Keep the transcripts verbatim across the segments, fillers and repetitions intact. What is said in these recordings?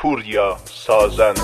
پوریا سازنده.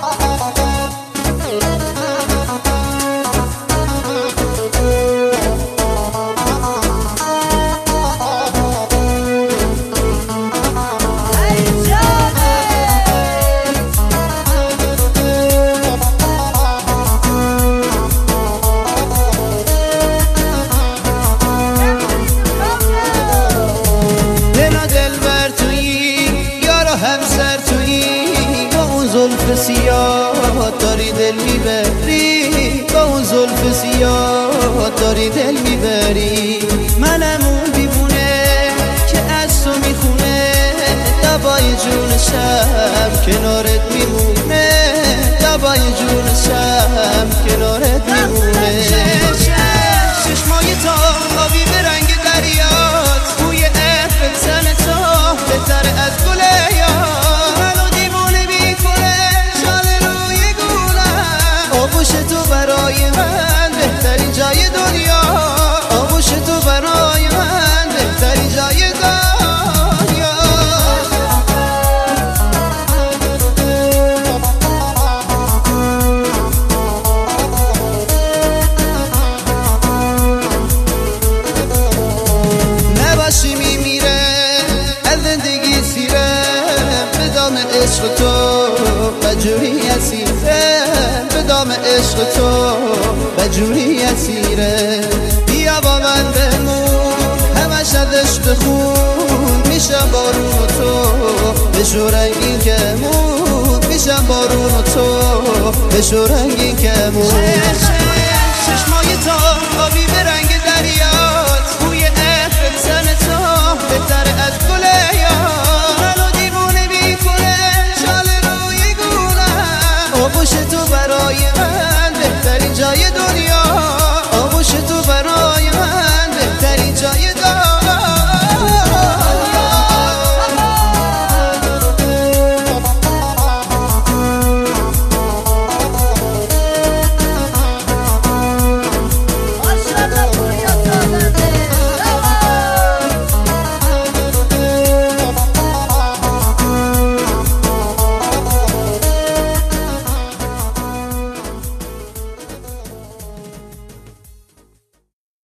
زلف سیاه داری دل میبری، با اون زلف سیاه داری دل میبری. منم اون دیوونه که از تو میخونه، دبای جون شب کنارت میمونه، دبای جون شب کنارت میمونه. چشمای تا آبی به رنگ دریات، بوی عطر تن تو بهتر از گل یاد. آغوش تو برای من بهترین جای دنیا، آغوش تو برای من بهترین جای دنیا. نباشی میمیره از زندگی سیره، به دام عشق تو بجوری اسیره، به دام عشق تو بجوری اسیره. بیا با من بمون همش ازش بخون، میشم بارون تو بشو رنگین کمون، میشم بارون تو بشو رنگین کمون. چشمای تا